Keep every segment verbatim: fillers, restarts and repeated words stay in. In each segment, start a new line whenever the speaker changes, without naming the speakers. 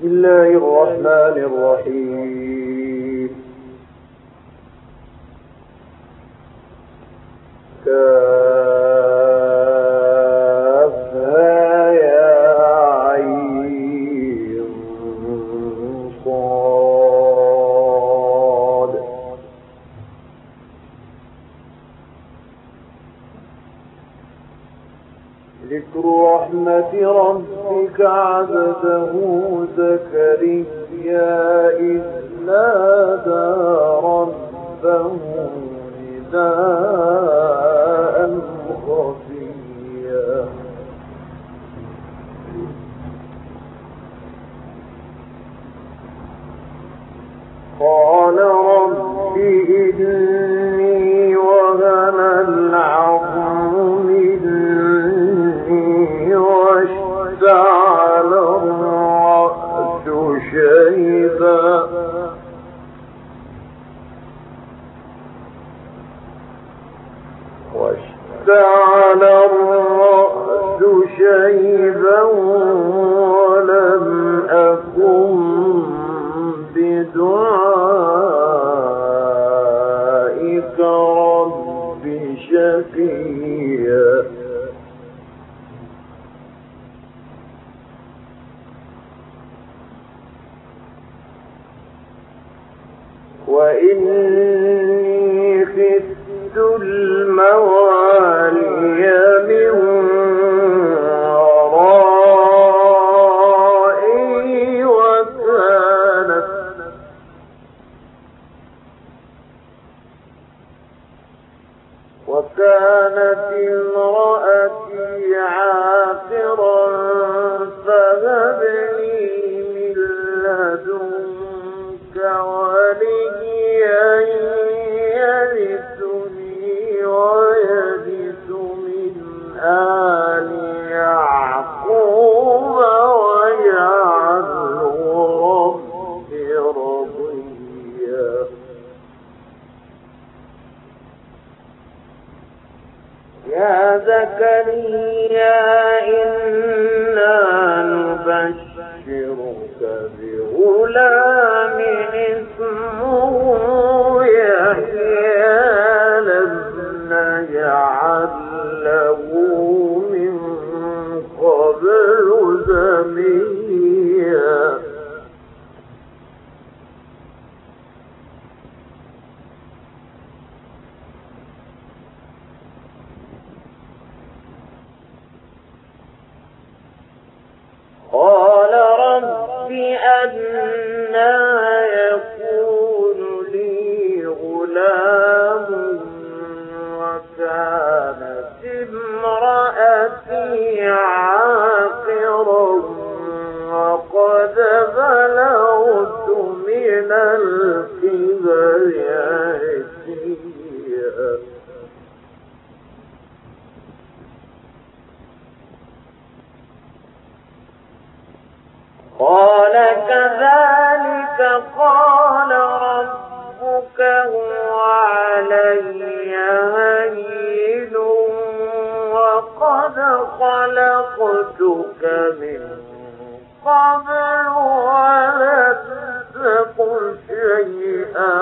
الله الرحمن الرحيم. كافها يا عين صاد. ذكر رحمة ربك عبده زكريا إذ نادى ربه نداء خفيا. قال رب إني وهن العظم مني واشتعل الرأس شيبا واشتعل الرأس شيبا ولم أكن بدعائك رب شقيا. وإني خفت الموالي من ورائي وكانت وكانت امرأتي عاقرا فهب لي من لدنك وليا يرثني ويرث من آل يعقوب واجعله رب رضيا. يا زكريا إنا نبشرك بغلام اسمه يحيى لم نجعل له من قبل سميا. قال رب أنى يكون لي غلام وكانت امرأتي عاقرا وقد بلغت من الكبر عتيا. قال كذلك قال ربك هو علي هين وقد خلقتك من قبل ولم تك شيئا.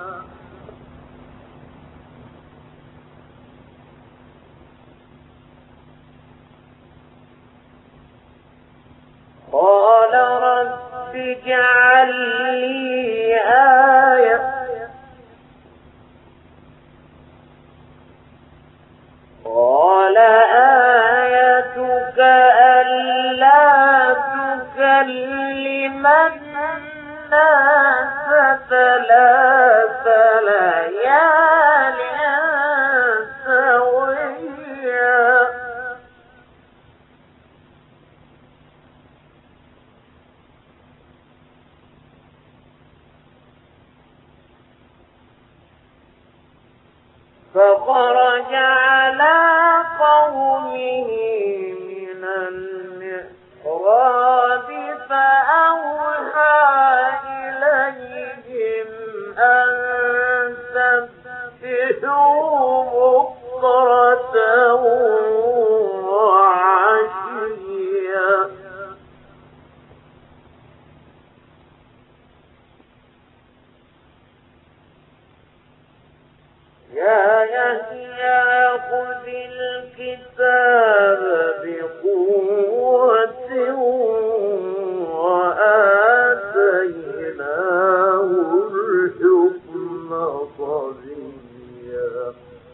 قال رب اجعل لي آية قال آيتك ألا تكلم الناس ثلاث ليال سويا. فخرج على قومه من المحراب فأوحى إليهم أن سبحوا بكرة وعشيا. يا يحيى خذ الكتاب بقوة وآتيناه الحكم صبيا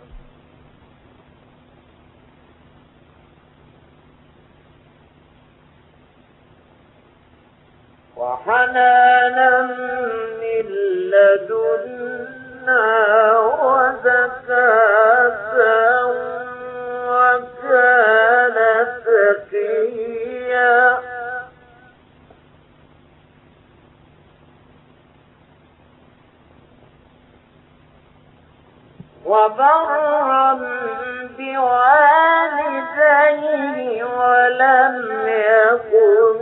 وحنانا من لدنا وزكاة وكان تقيا وبرا بوالديه ولم يكن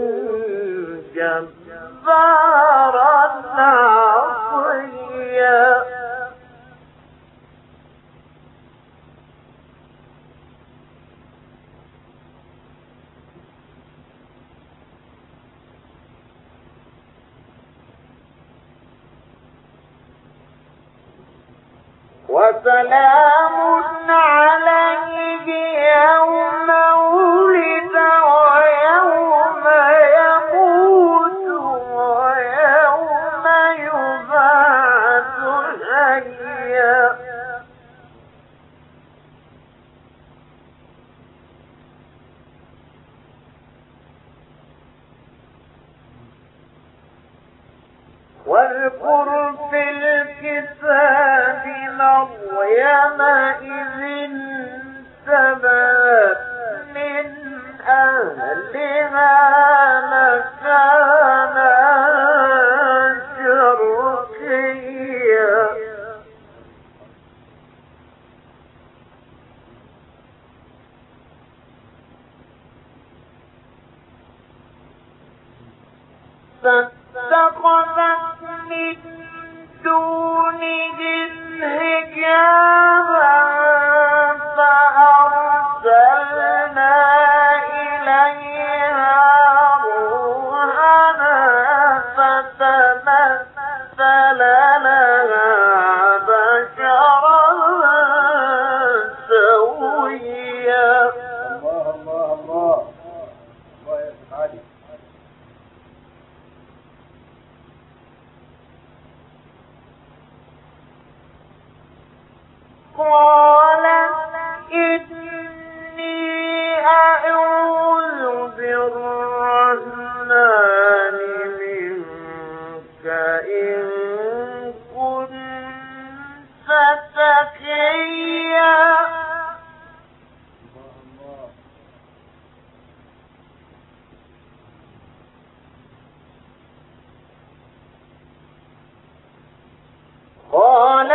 جبارا عصيا وسلام عليه يوم ولد ويوم يموت ويوم يبعث حيا واذكر في الكتاب مريم إذ انتبذت من أهلها مكانا شرقيا فاتخذت من دونهم حجابا فأرسلنا إليها روحنا فتمثل لها بشرا سويا.
الله الله الله الله يا علي.
قالت إني أعوذ بالرحمن منك إن كنت تقيا. قال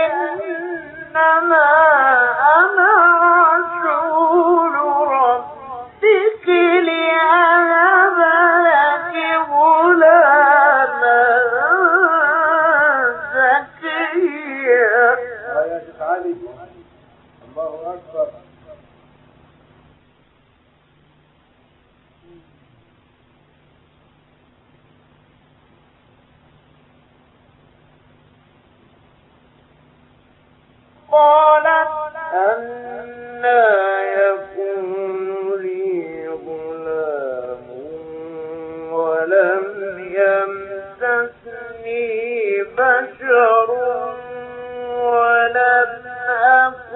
إنما أنا رسول ربك لأهب لك غلاما زكيا.
يا شيخ علي الله أكبر.
قالت أنى يكون لي غلام ولم يمسسني بشر ولم أك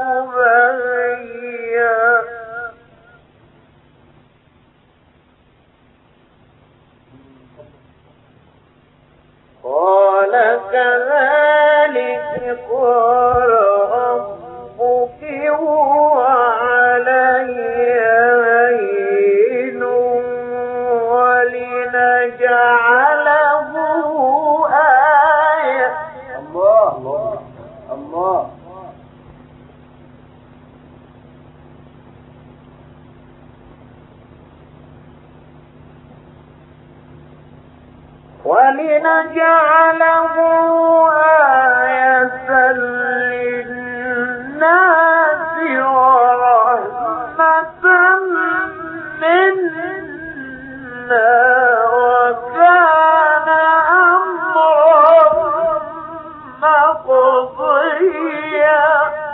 بغيا. قال كذلك قال ربك هو علي هين ولنجعله آية.
الله الله الله.
ولنجعله آية للناس ورحمة منا وكان أمرا مقضيا.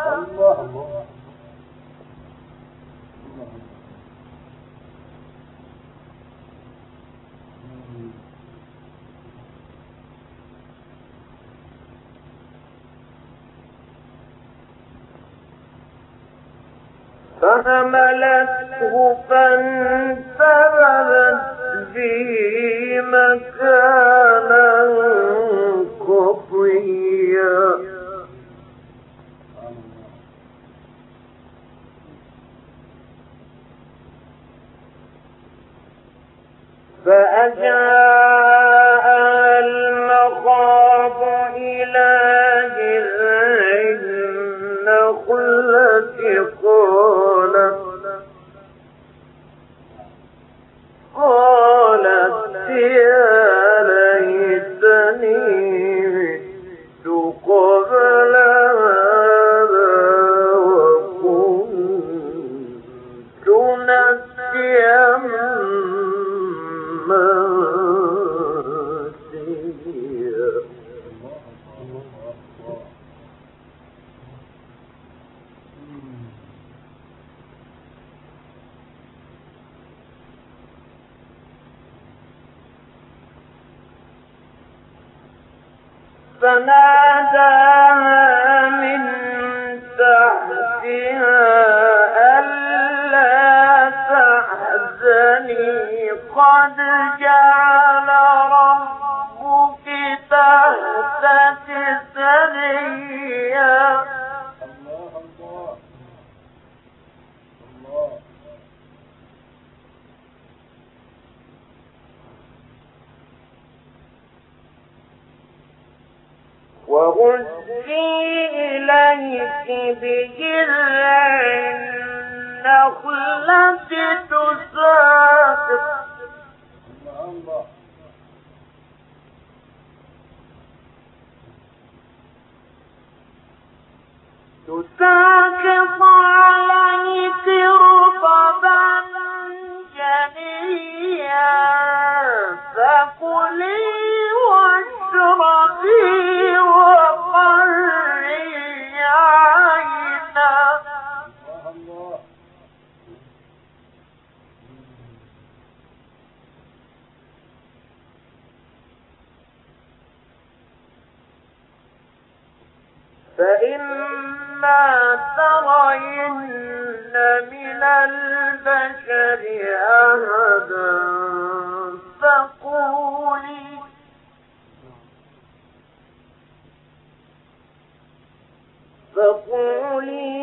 فحملته فانتبذت به مكانا قصيا فأجاءها المخاض إلى جذع النخلة قالت قالت يا ليتني مت قبل هذا وكنت نسيا منسيا. فناداها من تحتها ألا تحزني قد جعل ربك تحتك سريا.
الله الله الله.
وهزي إليك بجذع النخلة تساقط
الله
تساقط عليك رطبا جنيا فكلي واشربي وقري عينا.
الله.
فإما ترين من البشر أحدا فقولي فقولي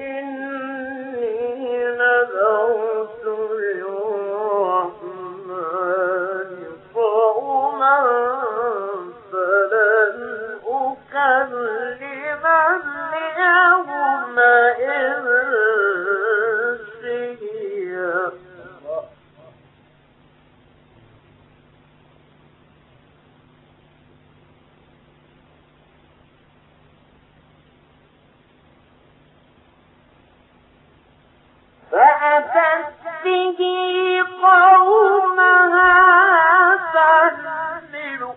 إني نذرت للرحمن صوما فلن أكلم اليوم إنسيا. فأتت به قومها تحمله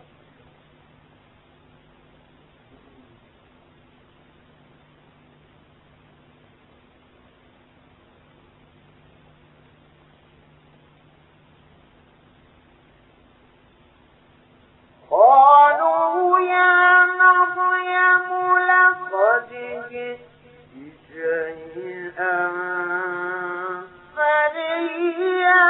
قالوا يا مريم لقد جئت شيئا فريا.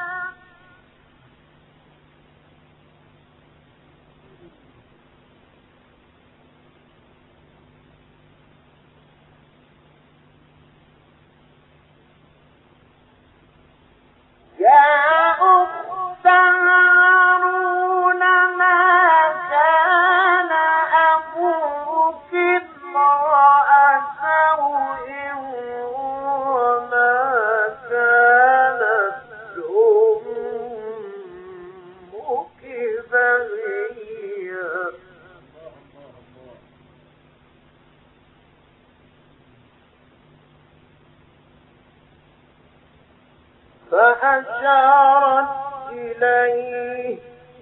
يا أخت هارون ما كان أبوك امرأ سوء وما كانت أمك بغيا. فأشارت إليه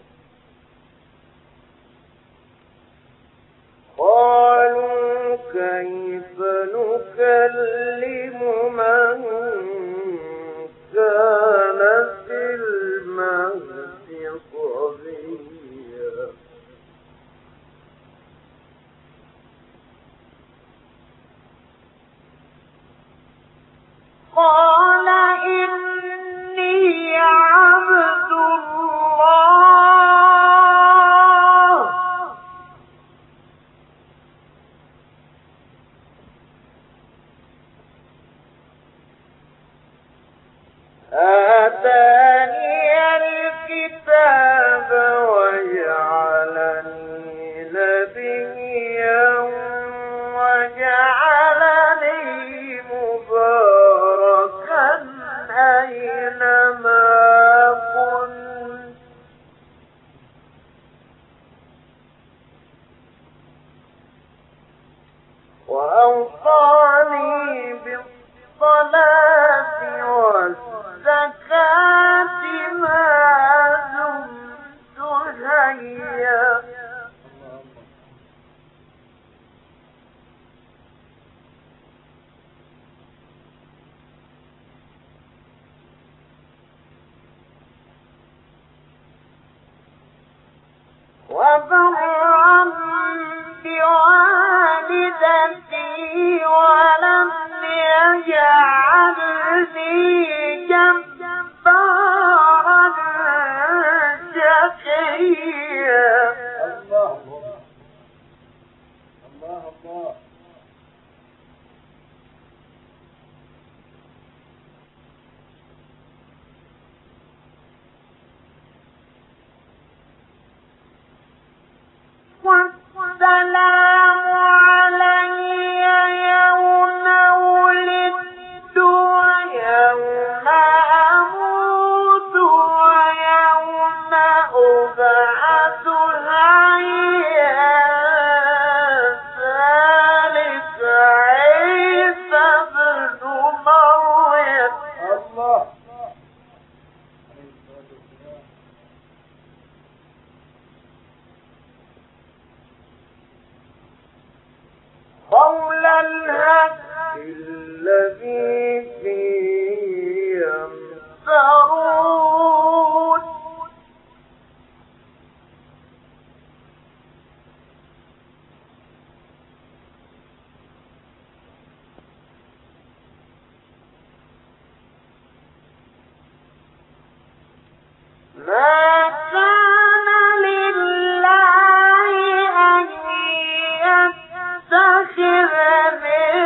قالوا كيف نكلم من كان في المهد صبيا. وأوصاني بالصلاة والزكاة ما دمت حيا. وبرا بوالدتي ولم يجعلني جبارا شقيا.
الله الله الله.
والسلام علي يوم ولدت ويوم أموت ويوم أبعث حيا. ذلك عيسى ابن مريم.
الله.
قول الحق الذي فيه يمترون. ما كان لله أن يتخذ من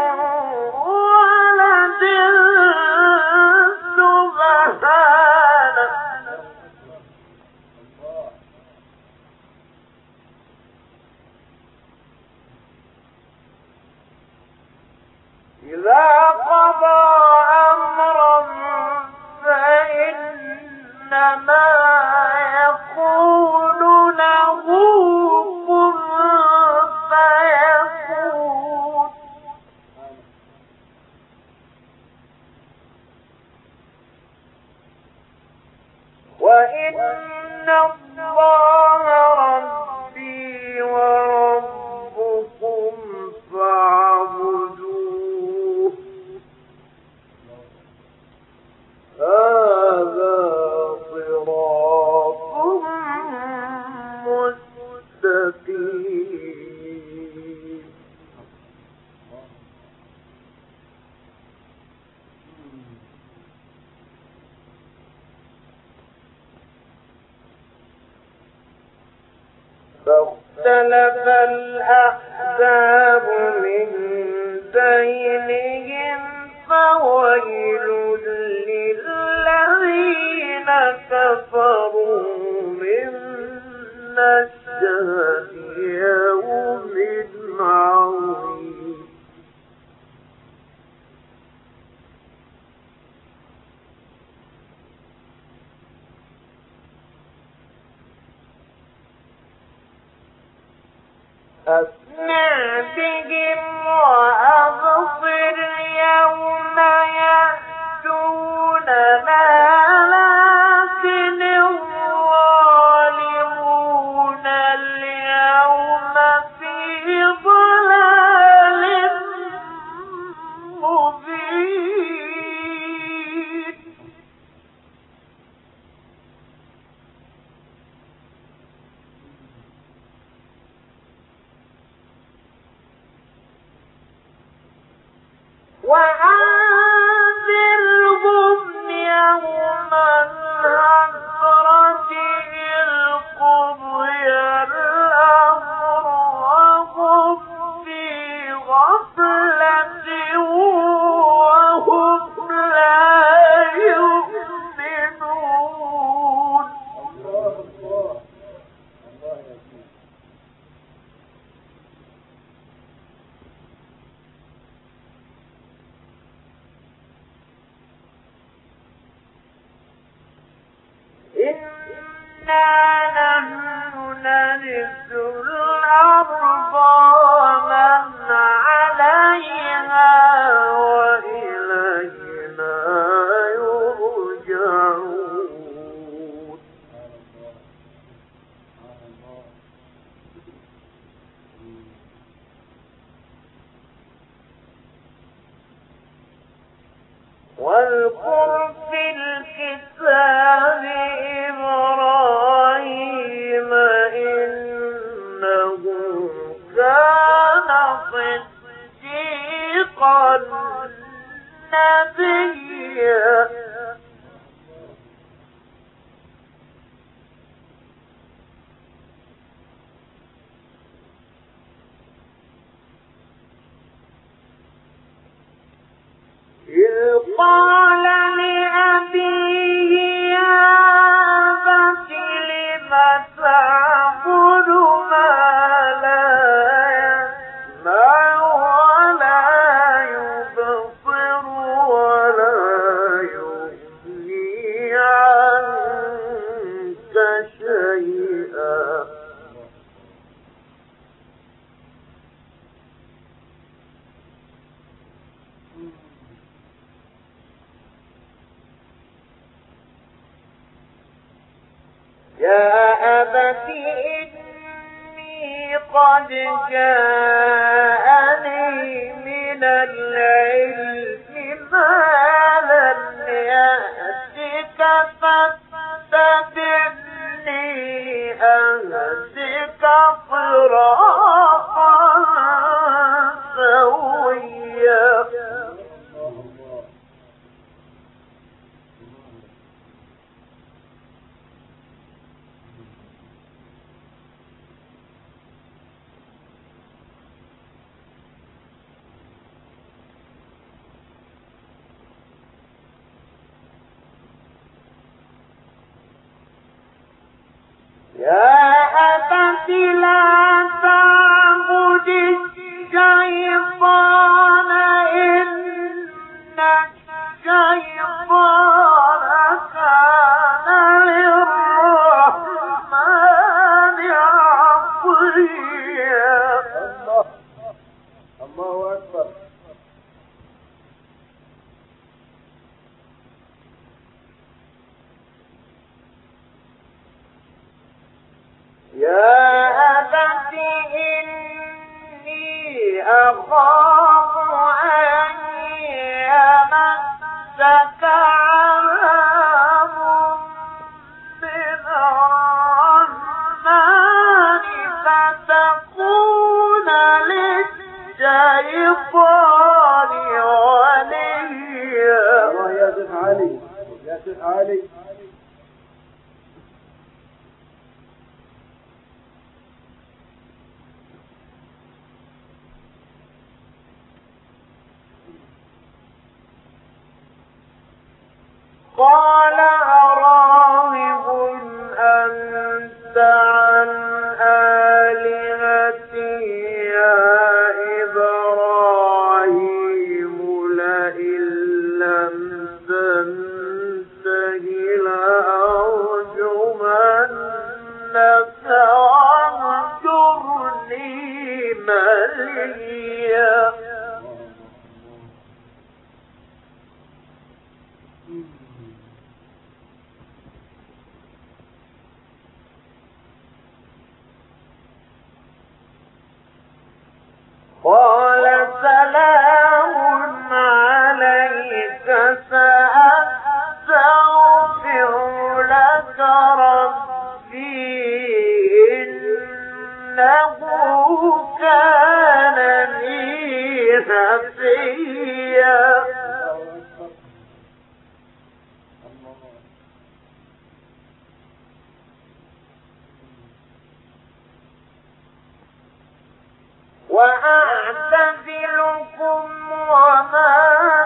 ولد سبحانه. إذا قضى أمرا فإنما يقول له كن فيكون. وإن الله ربي وربكم فاعبدوه. هذا صراط مستقيم. فاختلف الأحزاب من بينهم فويل للذين كفروا من مشهد يوم عظيم. أسمع بهم وأبصر يوم يأتوننا لكن الظالمون اليوم في ضلال مبين. وأنذرهم يوم الحسرة إذ قضي الأمر وهم في غفلة وهم لا يؤمنون.
الله الله الله يسلمك.
إنا نحن نرث الأرض ومن عليها وإلينا يرجعون. واذكر في الكتاب إبراهيم إنه كان صديقا نبيا. إذ قال لأبيه يا أبت لم تعبد ما لا يسمع ولا يبصر ولا يغني عنك شيئا. يا أبت إني قد جاءني من العلم ما لم يأتك فاتبعني أهدك صراطا سويا. يا أبت لا تعبد الشيطان إن الشيطان كان للرحمن عصيا.
الله الله أكبر.
يا أبت إني أخاف أن يمسك عذاب من الرحمن فتكون للشيطان وليا.
الله يا شيخ علي يا شيخ علي.
قال أراغب أنت عن آلهتي يا إبراهيم لئن لم تنته لأرجمنك واهجرني مليا. قال سلام عليك سأستغفر لك ربي إنه كان لي حفيا. وأعتزلكم وما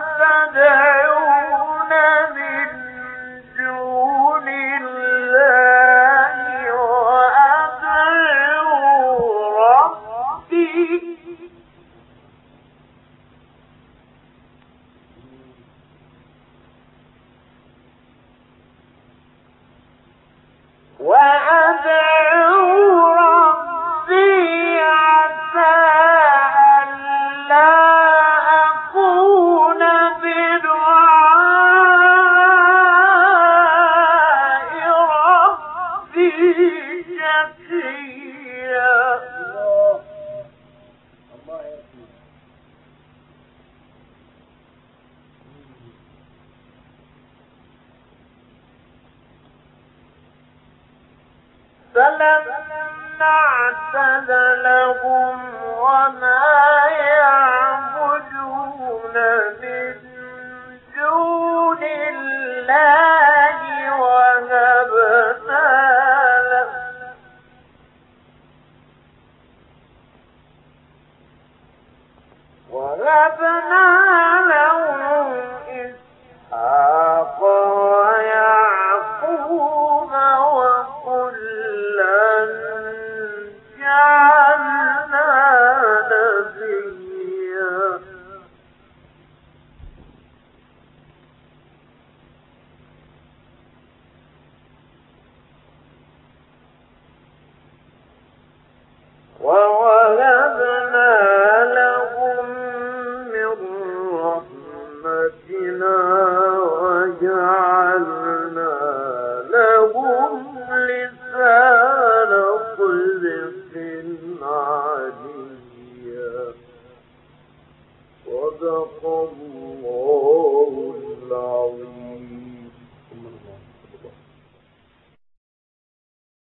تدعون من دون الله وأدعو ربي وأدعو ربي عسى ألا شقيا
الله الله يا سيدي.
فلما اعتزلهم وما يعبدون من دون الله وهبنا له وهبنا